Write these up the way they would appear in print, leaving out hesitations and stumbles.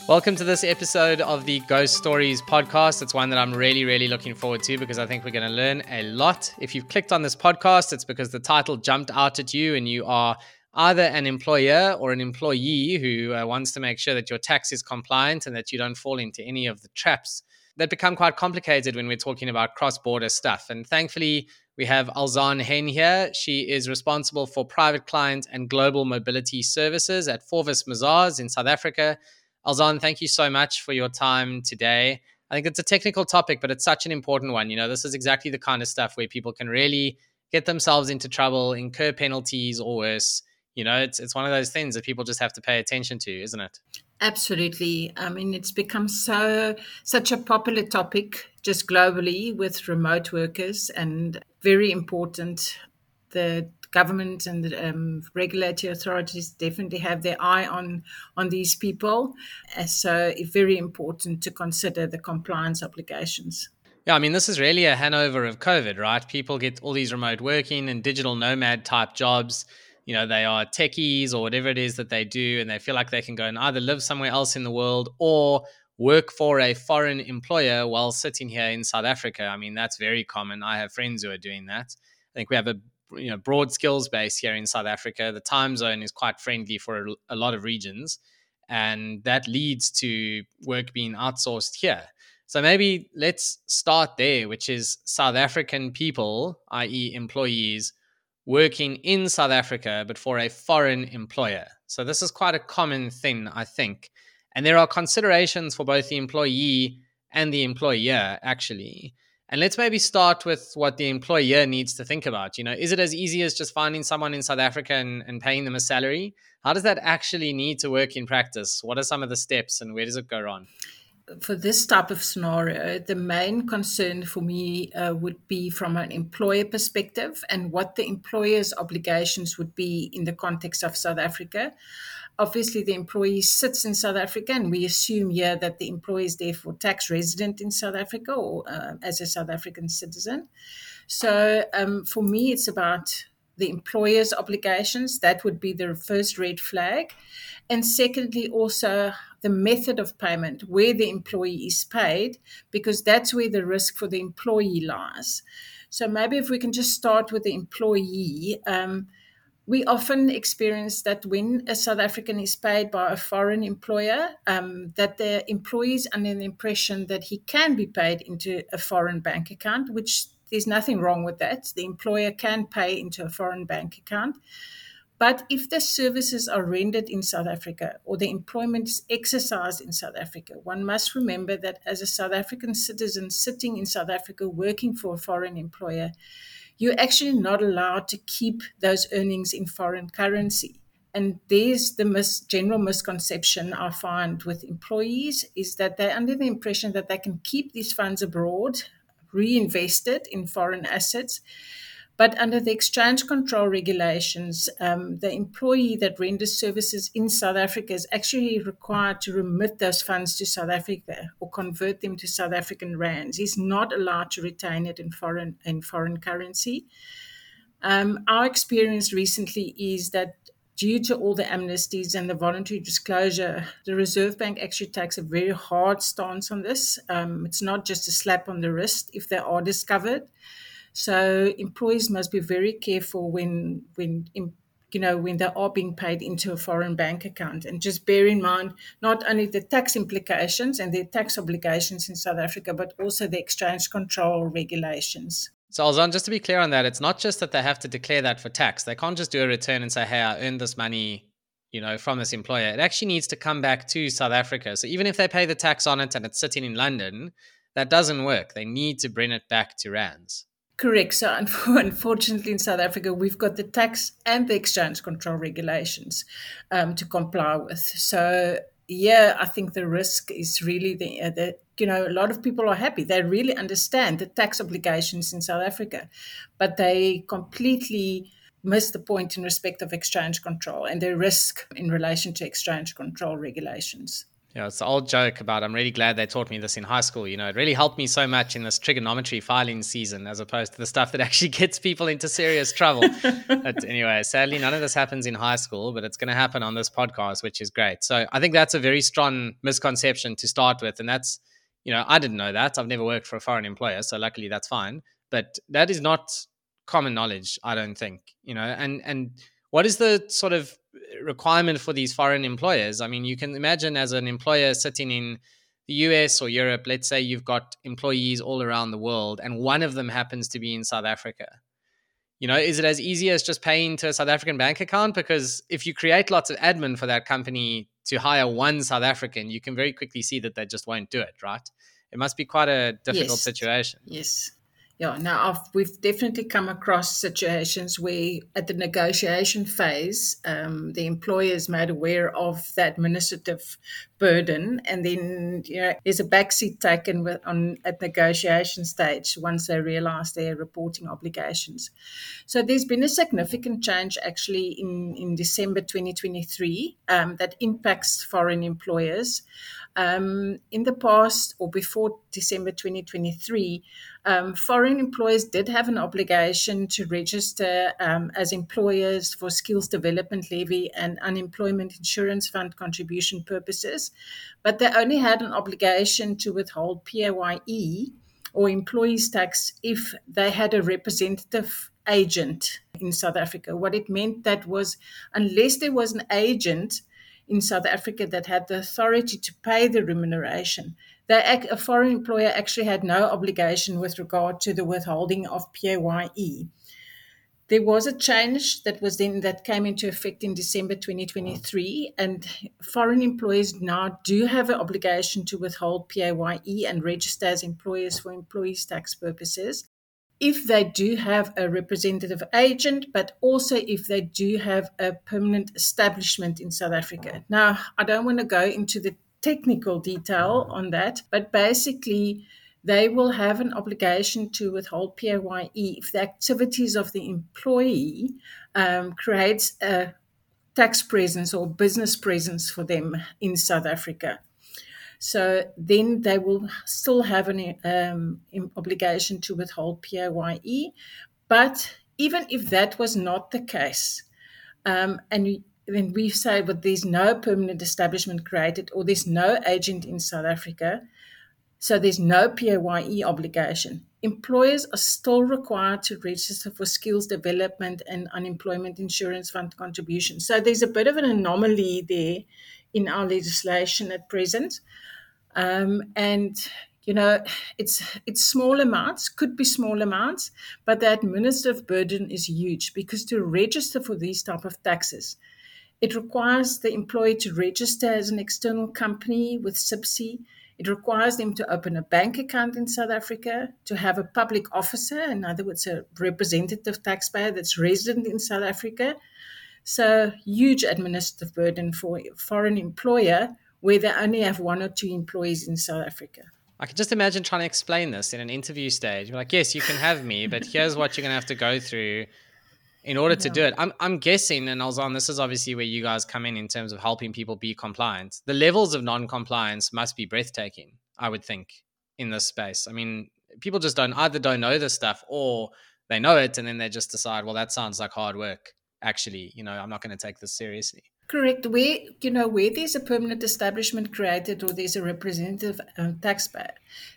Welcome to this episode of the Ghost Stories podcast. It's one that I'm really looking forward to because I think we're going to learn a lot. If you've clicked on this podcast, it's because the title jumped out at you and you are either an employer or an employee who wants to make sure that your tax is compliant and that you don't fall into any of the traps that become quite complicated when we're talking about cross-border stuff. And thankfully, we have Alzaan Hen here. She is responsible for private client and global mobility services at Forvis Mazars in South Africa. Alzaan, thank you so much for your time today. I think it's a technical topic, but it's such an important one. You know, this is exactly the kind of stuff where people can really get themselves into trouble, incur penalties, or worse. You know, it's one of those things that people just have to pay attention to, isn't it? Absolutely. I mean, it's become such a popular topic just globally with remote workers and very important. The government and the regulatory authorities definitely have their eye on these people. So it's very important to consider the compliance obligations. Yeah, I mean, this is really a hangover of COVID, right? People get all these remote working and digital nomad type jobs. You know, they are techies or whatever it is that they do, and they feel like they can go and either live somewhere else in the world or work for a foreign employer while sitting here in South Africa. I mean, that's very common. I have friends who are doing that. I think we have a broad skills base here in South Africa. The time zone is quite friendly for a lot of regions, and that leads to work being outsourced here. So maybe let's start there, which is South African people, i.e., employees, working in South Africa, but for a foreign employer. So this is quite a common thing, I think. And there are considerations for both the employee and the employer, actually. And let's maybe start with what the employer needs to think about. You know, is it as easy as just finding someone in South Africa and paying them a salary? How does that actually need to work in practice? What are some of the steps and where does it go wrong? For this type of scenario, the main concern for me would be from an employer perspective and what the employer's obligations would be in the context of South Africa. Obviously, the employee sits in South Africa, and we assume here that the employee is therefore tax resident in South Africa or as a South African citizen. So for me, it's about the employer's obligations. That would be the first red flag. And secondly, also the method of payment, where the employee is paid, because that's where the risk for the employee lies. So maybe if we can just start with the employee, we often experience that when a South African is paid by a foreign employer, that the employee is under the impression that he can be paid into a foreign bank account, which there's nothing wrong with that. The employer can pay into a foreign bank account. But if the services are rendered in South Africa or the employment is exercised in South Africa, one must remember that as a South African citizen sitting in South Africa working for a foreign employer, you're actually not allowed to keep those earnings in foreign currency. And there's the general misconception I find with employees is that they're under the impression that they can keep these funds abroad, reinvested in foreign assets. But under the exchange control regulations, the employee that renders services in South Africa is actually required to remit those funds to South Africa or convert them to South African rands. He's not allowed to retain it in foreign currency. Our experience recently is that due to all the amnesties and the voluntary disclosure, the Reserve Bank actually takes a very hard stance on this. It's not just a slap on the wrist if they are discovered. So employees must be very careful when they are being paid into a foreign bank account, and just bear in mind not only the tax implications and their tax obligations in South Africa, but also the exchange control regulations. So, Alzaan, just to be clear on that, it's not just that they have to declare that for tax. They can't just do a return and say, hey, I earned this money, from this employer. It actually needs to come back to South Africa. So even if they pay the tax on it and it's sitting in London, that doesn't work. They need to bring it back to rands. Correct. So, unfortunately, in South Africa, we've got the tax and the exchange control regulations to comply with. So, yeah, I think the risk is really a lot of people are happy. They really understand the tax obligations in South Africa, but they completely miss the point in respect of exchange control and the risk in relation to exchange control regulations. Yeah, it's the old joke about I'm really glad they taught me this in high school. It really helped me so much in this trigonometry filing season as opposed to the stuff that actually gets people into serious trouble. But anyway, sadly, none of this happens in high school, but it's going to happen on this podcast, which is great. So I think that's a very strong misconception to start with. And that's, I didn't know that. I've never worked for a foreign employer. So luckily that's fine. But that is not common knowledge, I don't think, and what is the sort of requirement for these foreign employers? I mean, you can imagine as an employer sitting in the US or Europe, let's say you've got employees all around the world and one of them happens to be in South Africa. Is it as easy as just paying to a South African bank account? Because if you create lots of admin for that company to hire one South African, you can very quickly see that they just won't do it, right? It must be quite a difficult Yes, situation. yes. Yeah, now we've definitely come across situations where at the negotiation phase, the employer is made aware of the administrative burden, and then there's a backseat taken at negotiation stage once they realise their reporting obligations. So there's been a significant change actually in December 2023 that impacts foreign employers. In the past or before December 2023, foreign employers did have an obligation to register as employers for skills development levy and unemployment insurance fund contribution purposes, but they only had an obligation to withhold PAYE or employees tax if they had a representative agent in South Africa. What it meant that was unless there was an agent in South Africa that had the authority to pay the remuneration, a foreign employer actually had no obligation with regard to the withholding of PAYE. There was a change that came into effect in December 2023, and foreign employers now do have an obligation to withhold PAYE and register as employers for employees tax purposes if they do have a representative agent, but also if they do have a permanent establishment in South Africa. Now, I don't want to go into the technical detail on that, but basically, they will have an obligation to withhold PAYE if the activities of the employee creates a tax presence or business presence for them in South Africa. So then they will still have an obligation to withhold PAYE. But even if that was not the case, when we say, but there's no permanent establishment created or there's no agent in South Africa, so there's no PAYE obligation, employers are still required to register for skills development and unemployment insurance fund contributions. So there's a bit of an anomaly there in our legislation at present. And it's small amounts, could be small amounts, but the administrative burden is huge because to register for these type of taxes, it requires the employee to register as an external company with SIPC. It requires them to open a bank account in South Africa, to have a public officer, in other words, a representative taxpayer that's resident in South Africa. So huge administrative burden for a foreign employer where they only have one or two employees in South Africa. I can just imagine trying to explain this in an interview stage. You're like, yes, you can have me, but here's what you're going to have to go through in order to do it. I'm guessing, and Alzan, this is obviously where you guys come in terms of helping people be compliant. The levels of non-compliance must be breathtaking, I would think, in this space. I mean, people just don't know this stuff, or they know it and then they just decide, well, that sounds like hard work. Actually, I'm not going to take this seriously. Correct. Where there's a permanent establishment created or there's a representative taxpayer,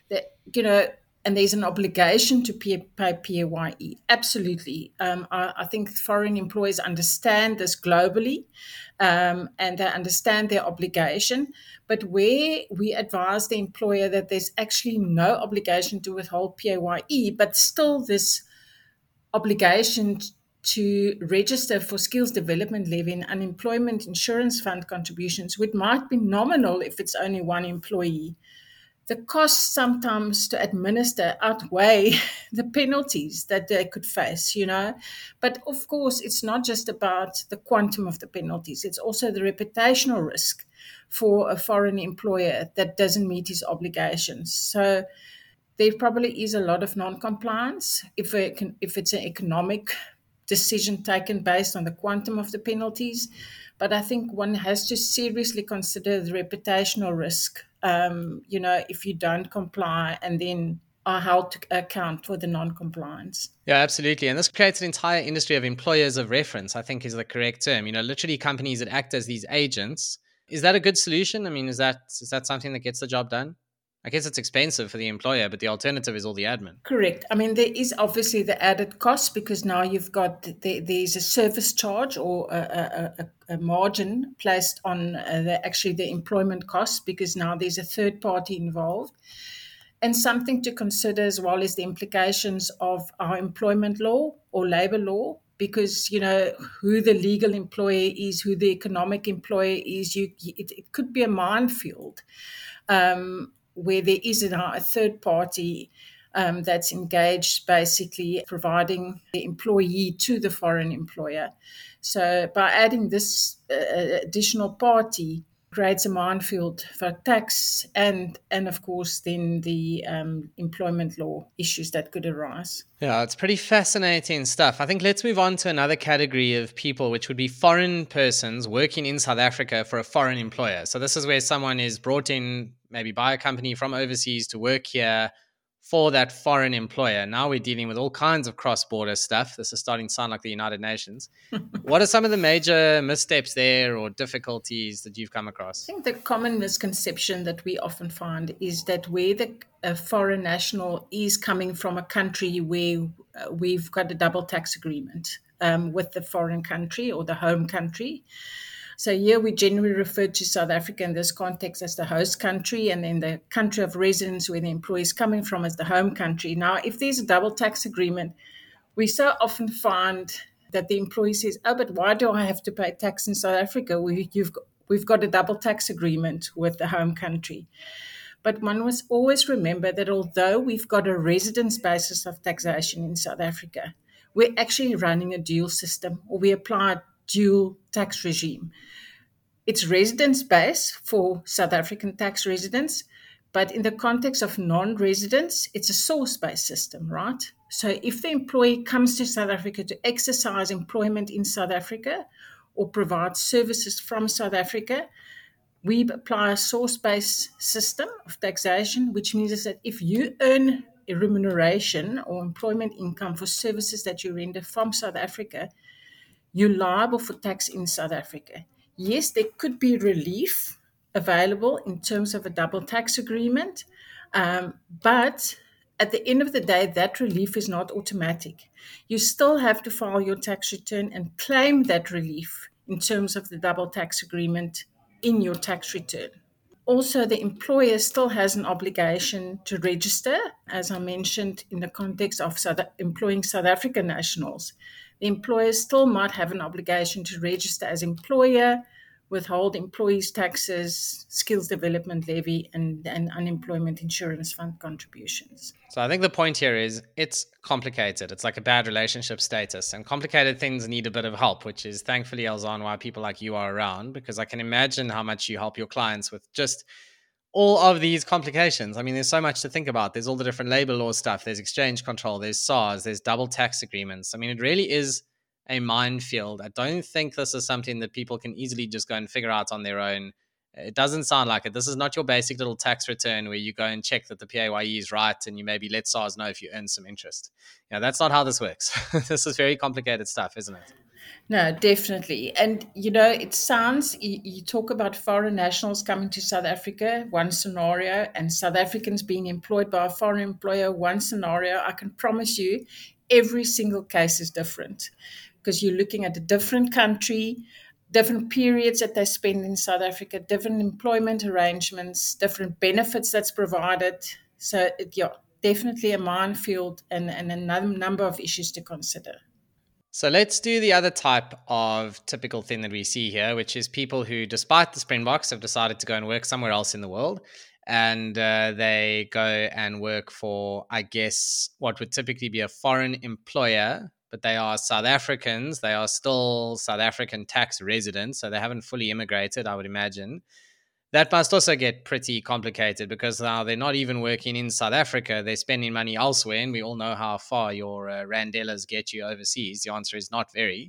and there's an obligation to pay PAYE. Absolutely. I think foreign employers understand this globally, and they understand their obligation. But where we advise the employer that there's actually no obligation to withhold PAYE, but still this obligation to register for skills development levy and unemployment insurance fund contributions, which might be nominal if it's only one employee. The costs sometimes to administer outweigh the penalties that they could face, But of course, it's not just about the quantum of the penalties. It's also the reputational risk for a foreign employer that doesn't meet his obligations. So there probably is a lot of non-compliance if it's an economic decision taken based on the quantum of the penalties. But I think one has to seriously consider the reputational risk. If you don't comply and then are held to account for the non-compliance. Yeah, absolutely. And this creates an entire industry of employers of reference, I think is the correct term. Literally companies that act as these agents. Is that a good solution? I mean, is that something that gets the job done? I guess it's expensive for the employer, but the alternative is all the admin. Correct. I mean, there is obviously the added cost because now you've got there's a service charge or a margin placed on the employment costs because now there's a third party involved. And something to consider as well is the implications of our employment law or labor law, because who the legal employer is, who the economic employer is. It could be a minefield where there is now a third party that's engaged, basically providing the employee to the foreign employer. So by adding this additional party, creates a minefield for tax and of course then the employment law issues that could arise. Yeah, it's pretty fascinating stuff. I think let's move on to another category of people, which would be foreign persons working in South Africa for a foreign employer. So this is where someone is brought in maybe by a company from overseas to work here for that foreign employer. Now we're dealing with all kinds of cross-border stuff. This is starting to sound like the United Nations. What are some of the major missteps there or difficulties that you've come across? I think the common misconception that we often find is that where the foreign national is coming from a country where we've got a double tax agreement with the foreign country or the home country. So here we generally refer to South Africa in this context as the host country, and then the country of residence where the employee is coming from as the home country. Now, if there's a double tax agreement, we so often find that the employee says, "Oh, but why do I have to pay tax in South Africa? We've got a double tax agreement with the home country." But one must always remember that although we've got a residence basis of taxation in South Africa, we're actually running a dual system, or we apply a dual tax regime. It's residence based for South African tax residents, but in the context of non-residents, it's a source-based system, right? So if the employee comes to South Africa to exercise employment in South Africa or provide services from South Africa, we apply a source-based system of taxation, which means that if you earn a remuneration or employment income for services that you render from South Africa, you're liable for tax in South Africa. Yes, there could be relief available in terms of a double tax agreement, but at the end of the day, that relief is not automatic. You still have to file your tax return and claim that relief in terms of the double tax agreement in your tax return. Also, the employer still has an obligation to register, as I mentioned, in the context of employing South African nationals. The employer still might have an obligation to register as employer, withhold employees' taxes, skills development levy, and unemployment insurance fund contributions. So I think the point here is it's complicated. It's like a bad relationship status, and complicated things need a bit of help, which is thankfully, Elzan, why people like you are around, because I can imagine how much you help your clients with just all of these complications. I mean, there's so much to think about. There's all the different labor law stuff. There's exchange control. There's SARS. There's double tax agreements. I mean, it really is a minefield. I don't think this is something that people can easily just go and figure out on their own. It doesn't sound like it. This is not your basic little tax return where you go and check that the PAYE is right and you maybe let SARS know if you earn some interest. That's not how this works. This is very complicated stuff, isn't it? No, definitely. And, it sounds, you talk about foreign nationals coming to South Africa, one scenario, and South Africans being employed by a foreign employer, one scenario. I can promise you every single case is different because you're looking at a different country, different periods that they spend in South Africa, different employment arrangements, different benefits that's provided. So, definitely a minefield and a number of issues to consider. So let's do the other type of typical thing that we see here, which is people who, despite the Springboks, have decided to go and work somewhere else in the world. And they go and work for, I guess, what would typically be a foreign employer, but they are South Africans. They are still South African tax residents, so they haven't fully immigrated, I would imagine. That must also get pretty complicated because now they're not even working in South Africa. They're spending money elsewhere. And we all know how far your randellas get you overseas. The answer is not very.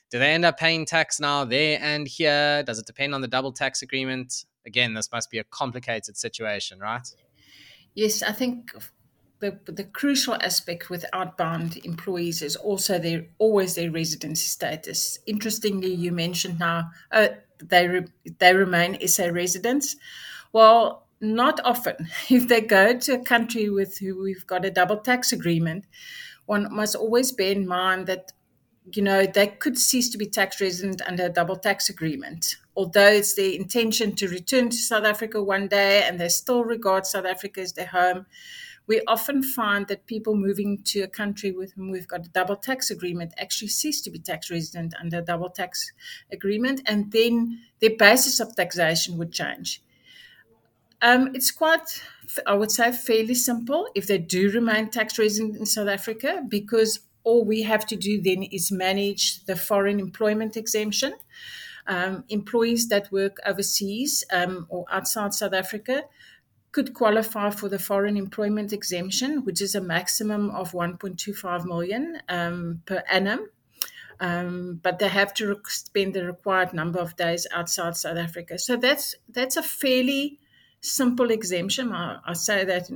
Do they end up paying tax now there and here? Does it depend on the double tax agreement? Again, this must be a complicated situation, right? Yes, I think the crucial aspect with outbound employees is also always their residency status. Interestingly, you mentioned now they remain SA residents. Well, not often. If they go to a country with who we've got a double tax agreement, one must always bear in mind that they could cease to be tax resident under a double tax agreement. Although it's their intention to return to South Africa one day and they still regard South Africa as their home, we often find that people moving to a country with whom we've got a double tax agreement actually cease to be tax resident under a double tax agreement, and then their basis of taxation would change. It's quite, I would say, fairly simple if they do remain tax resident in South Africa, because all we have to do then is manage the foreign employment exemption. Employees that work overseas or outside South Africa could qualify for the foreign employment exemption, which is a maximum of 1.25 million per annum. But they have to spend the required number of days outside South Africa. So that's a fairly simple exemption. I say that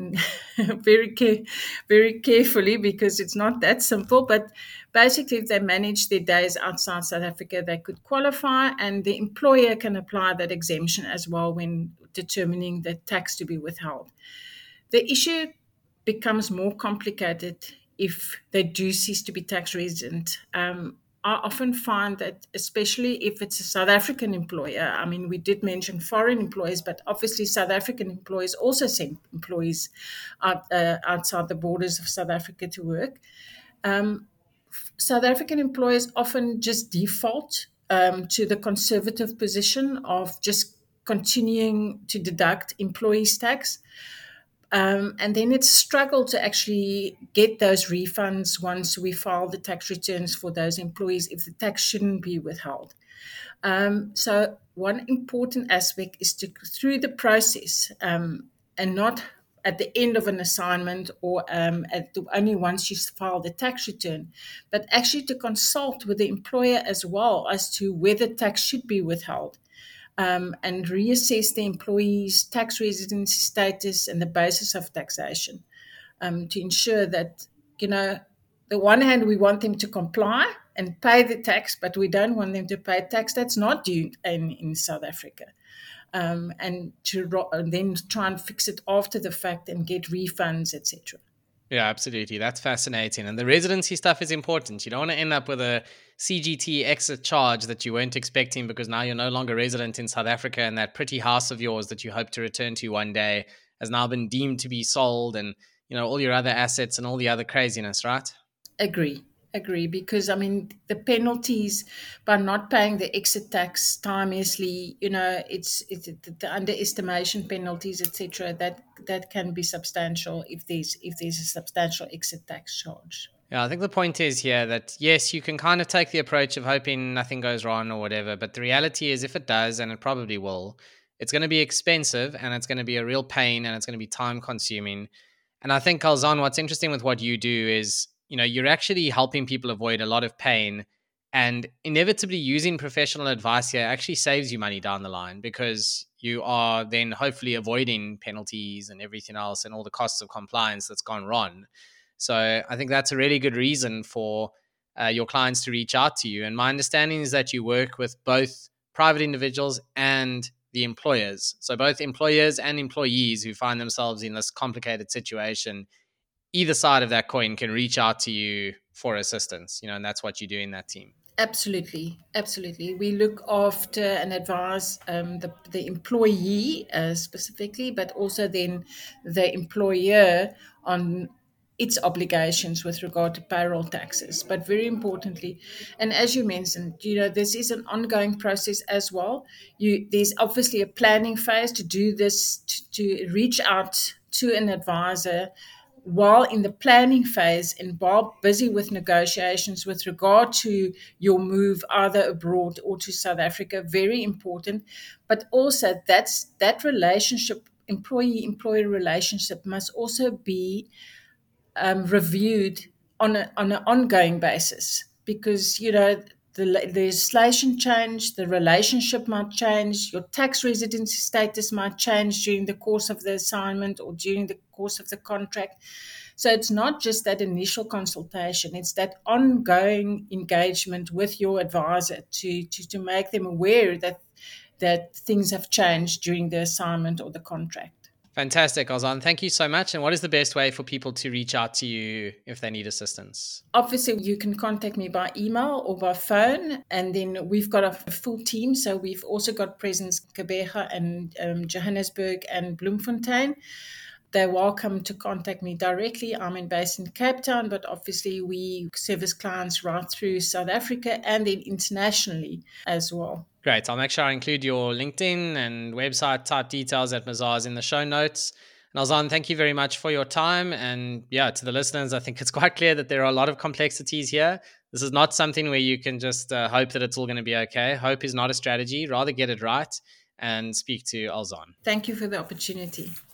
very carefully because it's not that simple. But basically, if they manage their days outside South Africa, they could qualify, and the employer can apply that exemption as well when determining the tax to be withheld. The issue becomes more complicated if they do cease to be tax resident. I often find that, especially if it's a South African employer, I mean, we did mention foreign employees, but obviously South African employers also send employees outside the borders of South Africa to work. Um, South African employers often just default to the conservative position of just continuing to deduct employees' tax. And then it's a struggle to actually get those refunds once we file the tax returns for those employees if the tax shouldn't be withheld. So one important aspect is to through the process and not at the end of an assignment or only once you file the tax return, but actually to consult with the employer as well as to whether tax should be withheld, and reassess the employee's tax residency status and the basis of taxation, to ensure that, the one hand, we want them to comply and pay the tax, but we don't want them to pay tax that's not due in South Africa. And then try and fix it after the fact and get refunds, etc. Yeah, absolutely. That's fascinating. And the residency stuff is important. You don't want to end up with a CGT exit charge that you weren't expecting because now you're no longer resident in South Africa and that pretty house of yours that you hope to return to one day has now been deemed to be sold, and all your other assets and all the other craziness, right? Agree. Agree, because I mean the penalties by not paying the exit tax timeously, it's the underestimation penalties, etc. That can be substantial if there's a substantial exit tax charge. Yeah, I think the point is here that yes, you can kind of take the approach of hoping nothing goes wrong or whatever, but the reality is if it does, and it probably will, it's going to be expensive and it's going to be a real pain and it's going to be time consuming. And I think, Alzan, what's interesting with what you do is, you're actually helping people avoid a lot of pain, and inevitably using professional advice here actually saves you money down the line because you are then hopefully avoiding penalties and everything else and all the costs of compliance that's gone wrong. So I think that's a really good reason for your clients to reach out to you. And my understanding is that you work with both private individuals and the employers. So both employers and employees who find themselves in this complicated situation, either side of that coin can reach out to you for assistance, and that's what you do in that team. Absolutely, absolutely. We look after and advise the employee specifically, but also then the employer on its obligations with regard to payroll taxes. But very importantly, and as you mentioned, this is an ongoing process as well. There's obviously a planning phase to do this, to reach out to an advisor while in the planning phase and while busy with negotiations with regard to your move either abroad or to South Africa, very important. But also that relationship, employee-employer relationship, must also be reviewed on an ongoing basis, because the legislation change, the relationship might change, your tax residency status might change during the course of the assignment or during the course of the contract. So it's not just that initial consultation, it's that ongoing engagement with your advisor to make them aware that things have changed during the assignment or the contract. Fantastic, Ozan. Thank you so much. And what is the best way for people to reach out to you if they need assistance? Obviously, you can contact me by email or by phone. And then we've got a full team. So we've also got presence in Gqeberha and Johannesburg and Bloemfontein. They're welcome to contact me directly. I'm based in Cape Town, but obviously we service clients right through South Africa and then internationally as well. Great. I'll make sure I include your LinkedIn and website type details at Mazars in the show notes. And Ozan, thank you very much for your time. And yeah, to the listeners, I think it's quite clear that there are a lot of complexities here. This is not something where you can just hope that it's all going to be okay. Hope is not a strategy. Rather get it right and speak to Ozan. Thank you for the opportunity.